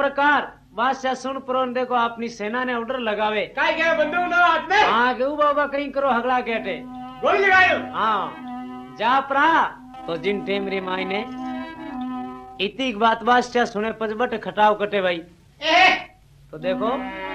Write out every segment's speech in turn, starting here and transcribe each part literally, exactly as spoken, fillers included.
प्रकार बादशाह सुन पुरोन देखो अपनी सेना ने ऑर्डर लगावे काय क्या बंदूक लो हाथ में। हाँ के बाबा कहीं करो हगड़ा केटे गोली लगायो। हाँ जा परा तो जिन टेमरी माई ने इतनी बात बादशाह सुने पचबट खटाव कटे भाई ए तो देखो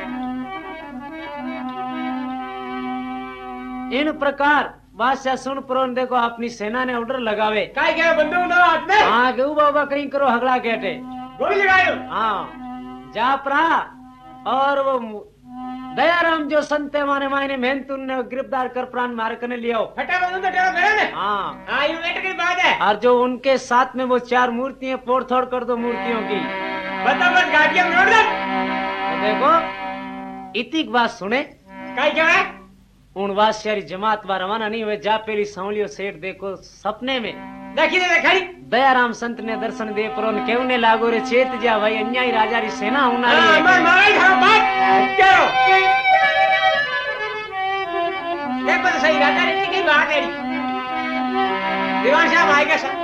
इन प्रकार बादशाह सुन पुरोन देखो अपनी सेना ने ऑर्डर लगावे काय क्या बंदूक लो हाथ में। हाँ के बाबा कहीं करो हगड़ा केटे गोली लगायो। हाँ जा परा और वो दयाराम जो संत है माने मायने मेहनत ने गिरफ्तार कर प्राण मार करने लिया फटा बंदूक तो टेढ़ा मेरा ने। हाँ हाँ ये बेटे की बात है। और जो उनके साथ में वो चार मूर्तियां फोड़ थोड़ कर दो मूर्तियों की बता बस गाड़ियां मोड़ दे। तो देखो इतनी बात सुने काय क्या है उन बादशाह जमात बार रवाना नहीं हुए जा पेली सांवलियो सेठ देखो सपने में देखी दे खड़ी दयाराम संत ने दर्शन दे पर उन केवने लागो रे चेत जा भाई अन्यायी राजा री सेना होना हां मैं मारे था बात करो ये पर सही राजा रीति की बात है दीवान साहब आएगा सर।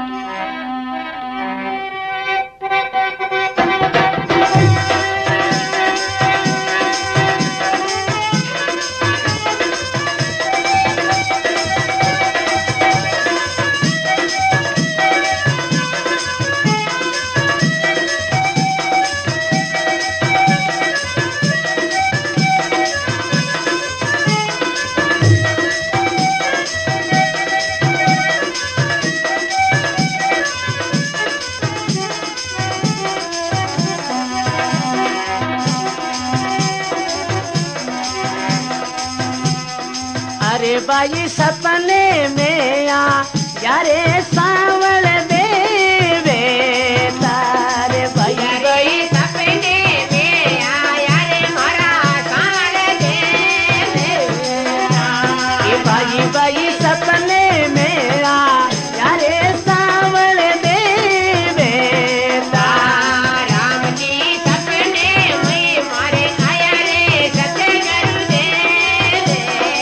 बाई सपने में आ यारे सावल देवे तारे भाई बाई सपने में आ यारे मारा सावल देवे ये भाई भाई सपने में आ यारे सावल देवे राम जी सपने में मारे आया रे सतगुरु देवे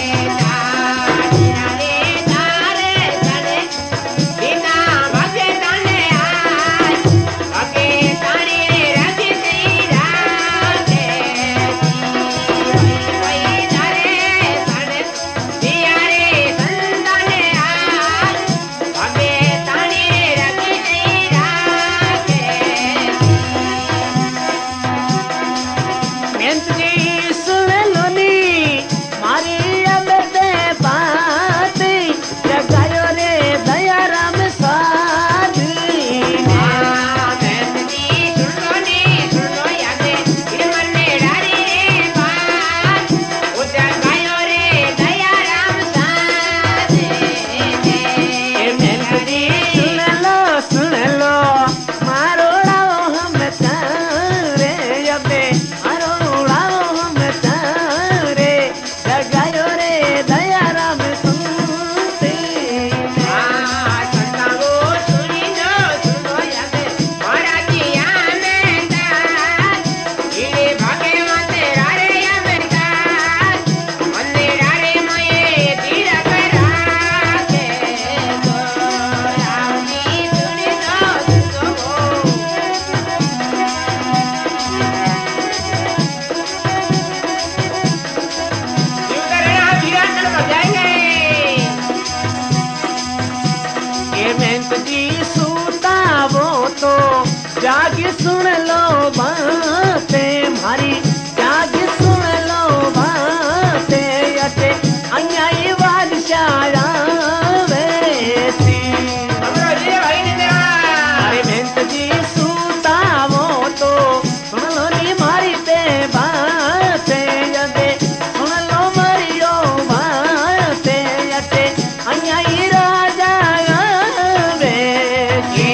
जागी सुन लो बातें मारी जागी सुन लो बातें अटे अन्यायी बादशाह वैसी अरे मेहनत जी सूता वो तो सुन लो नी मारी ते बातें अटे सुन लो मरियो बातें अटे अन्यायी राजा वैसी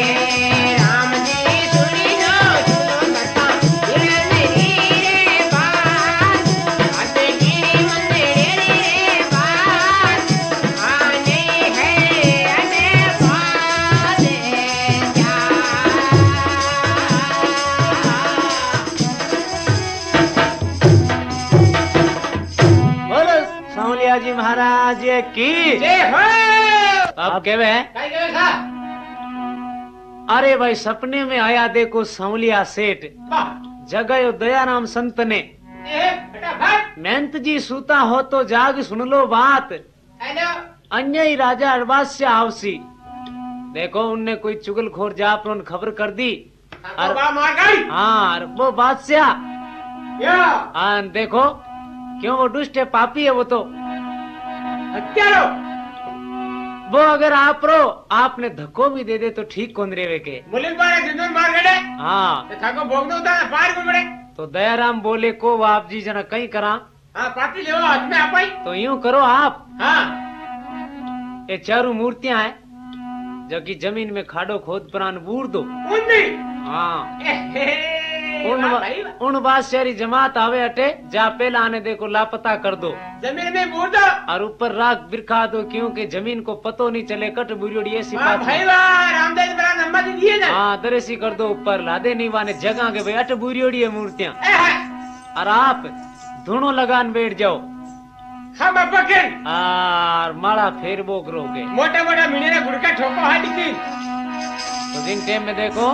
जी महाराज की जय हो। अब केवे काय केवे था अरे भाई सपने में आया देखो सांवलिया सेठ, वाह जगायो दयाराम संत ने। ए फटाफट मेहनत जी सूता हो तो जाग सुन लो बात, हेलो अन्य ही राजा अरबास्य आवसी। देखो उनने कोई चुगलखोर जापरों ने खबर कर दी। और बा मार गई हाँ और वो बादशाह या हाँ देखो क्यों वो दुष्ट है, पापी है वो तो। हत्यारो वो अगर आप रो आपने धक्को भी दे दे तो ठीक कौन रेवे के। मुलिन पारे जिंदन मार गए हाँ ते थाको भोग दो ता पार को बड़े तो दयाराम बोले को आप जी जना कहीं करा हां पाती लेवा हाथ में आपाई तो यूं करो आप, हां ये चारों मूर्तियां हैं जो कि जमीन में खाडो खोद प्राण बूर दो। उन्नी हाँ ए उन उन बादशाही जमात आवे अटे जा पहला आने देखो लापता कर दो, जमीन में बूर दो और ऊपर राख बिरखा दो क्योंकि जमीन को पतो नहीं चले कट बुरियोड़ी ऐसी वाह बात भाई है। वाह रामदेव बड़ा नंबर दे दिए ना हाँ दरेसी कर दो ऊपर लादे नहीं वाने जगह के भाई अट बुरियोड़ी है मूर्तियां। ए है और आप धुनो लगान बैठ जाओ हम अपकन और माला फेर बोक रोगे। मोटा मोटा मीने ने गुड़का ठोको हाडी की तो जिन टाइम में देखो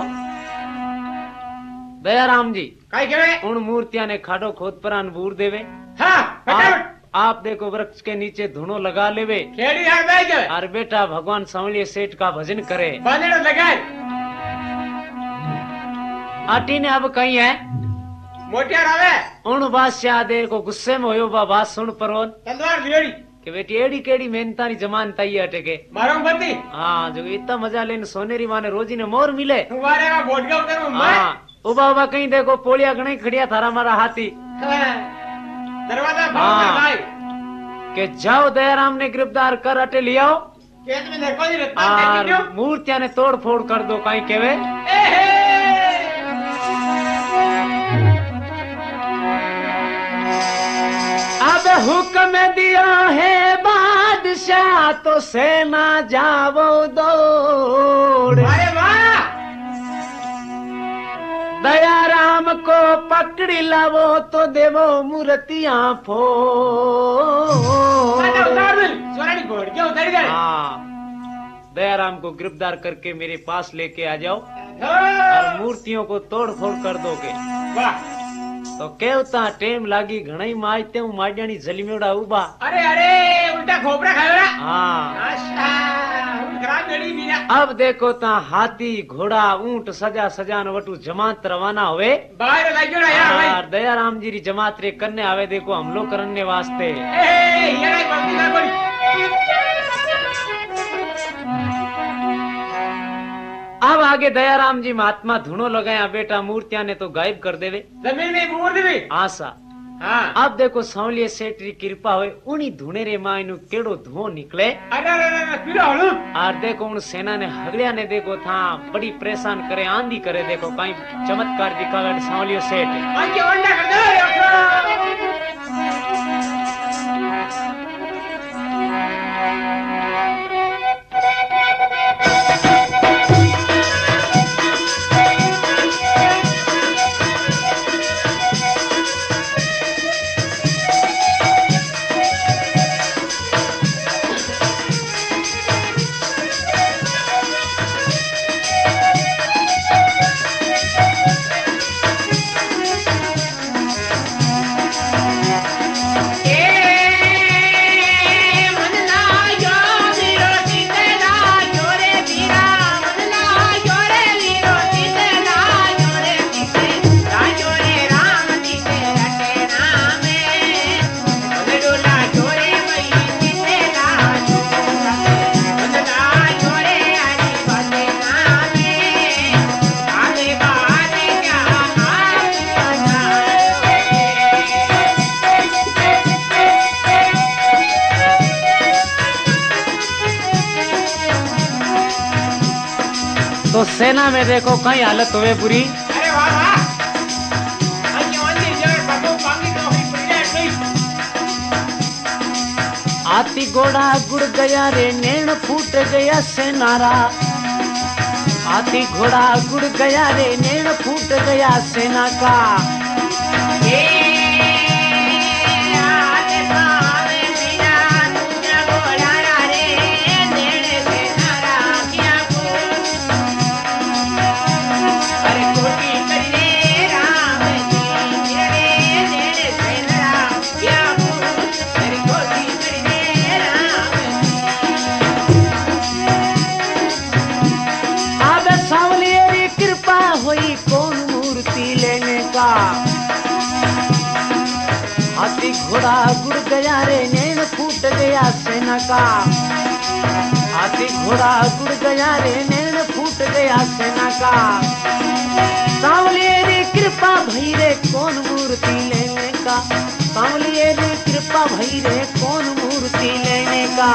दयाराम जी काई केवे उन मूर्तियां ने खाडो खोद प्राण बूर देवे। हां फटाफट आप, आप देखो वृक्ष के नीचे धुनो लगा लेवे खेड़ी हार बैठ गए और बेटा भगवान सांवलिया सेठ का भजन करे। बांधड़ लगाए आटी ने अब कही है मोटियार आवे उन बादशाह दे को गुस्से में होयो बा बात सुन परोन तलवार गिरड़ी कि बेटी एड़ी केड़ी मेहनता नी जमान ताई अटके। मारो बत्ती हाँ जो इतना मजा लेने सोनेरी माने रोजी ने मोर मिले। तुम्हारे वहां बोट गया उधर मैं हाँ उबा उबा कहीं देखो पोलिया गणी खड़िया थारा मारा हाथी दरवाजा हाँ। बंद भाई के जाओ दयाराम ने गिरफ्तार कर अटे लियाओ खेत में देखो जी रत्ता और देखियो मूर्तियां ने तोड़ फोड़ कर दो कहीं केवे। ए हे अब हुक्म दिया है बादशाह तो सेना जावो दौड़, अरे वाह दयाराम को पकड़ी लावो तो देवो मूर्तियां फोड़। अरे उतार दे सोनाली बोट गया उतार गए हाँ दयाराम को गिरफ्तार करके मेरे पास लेके आ जाओ हाँ। और मूर्तियों को तोड़ फोड़ कर दोगे। वाह तो केवता टेम लागी घणाई माजते हूँ माजनी जलीमेड़ा उबा। अरे अरे उल्टा खोपड़ा खाया हाँ अच्छा खराब गड़ी मीरा अब देखो ता हाथी घोड़ा ऊंट सजा सजान वटू जमात रवाना हुए बाहर लग गया यार भाई और दयाराम जी री जमात रे करने आवे देखो हमलो करने वास्ते। ए ये रे बंदी ना पड़ी अब आगे दयाराम जी महात्मा धुनो लगाया बेटा मूर्तियां ने तो गायब कर देवे जमीन में बूर देवी आशा। हाँ अब देखो सांवलिया सेठ री कृपा हुए उन्हीं धुने रे मायनु केड़ो धुओं निकले। अरे अरे अरे पीड़ा हलू और देखो उन सेना ने हगलिया ने देखो था बड़ी परेशान करे आंधी करे देखो कहीं चमत्कार दिखावे सांवलिया सेठ। आज के वंडा कर दे यार तो सेना में देखो कहीं हालत हुए बुरी। अरे वाह वाह आज के वंडे जड़ बाबू पांगी तो ही पड़ी गई हाथी घोड़ा गुड़ गया रे नैन फूट गया सेनारा। हाथी घोड़ा गुड़ गया रे नैन फूट गया सेना का। ए आज पावे मीरा तुझा घोड़ा रे नेड़े से नारा किया को का। हाथी घोड़ा गुड़ गया रे नैन फूट गया सेना का। हाथी घोड़ा गुड़ गया रे नैन फूट गया सेना का। सांवलिए रे कृपा भई रे कौन मूर्ति लेने का। सांवलिए रे कृपा भई रे कौन मूर्ति लेने का।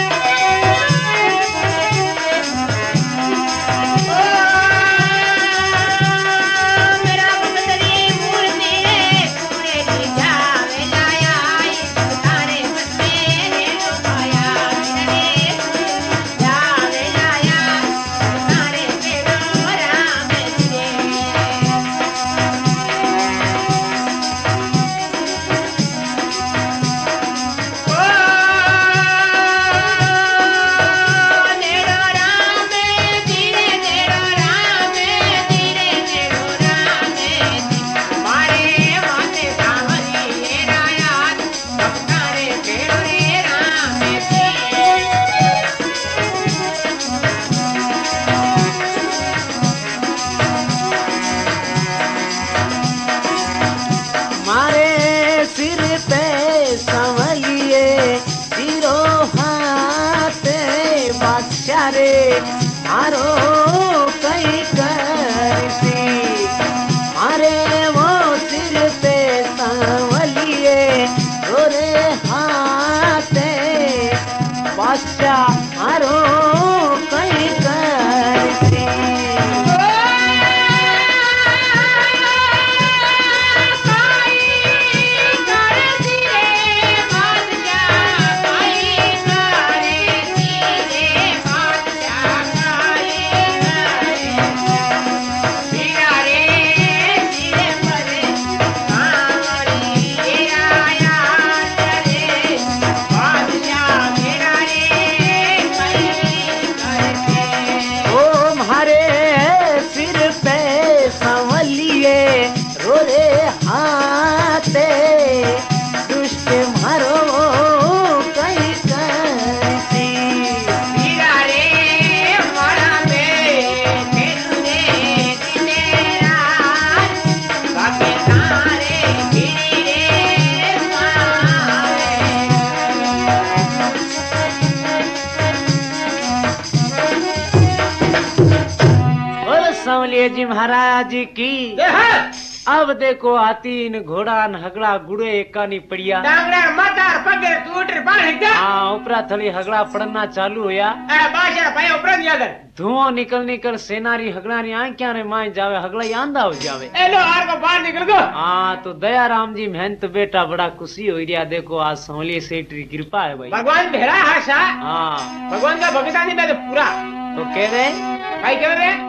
मारो कई करसी मारे वो सिर पे सांवलिए गोरे हाथे बादशाह मारो कई करसी। सांवलिए जी महाराज की। अब देखो हाथी घोड़ा हगड़ा गुड़े एकानी पड़िया हाँ ऊपरा थली हगड़ा पड़ना चालू होया। धुआं निकल निकल सेनारी हगड़ा री आंखियां रे माय जावे हगड़ा आंधा हो जावे। बाहर निकल गो। हाँ तो दयाराम जी मेहनत बेटा बड़ा खुशी हो रहा। देखो आज सांवलिए सेठ की कृपा है भाई। भगवान भेड़ा है सा। हाँ भगवान का भगतानी में तो पूरा तो कह रहे भाई कह रहे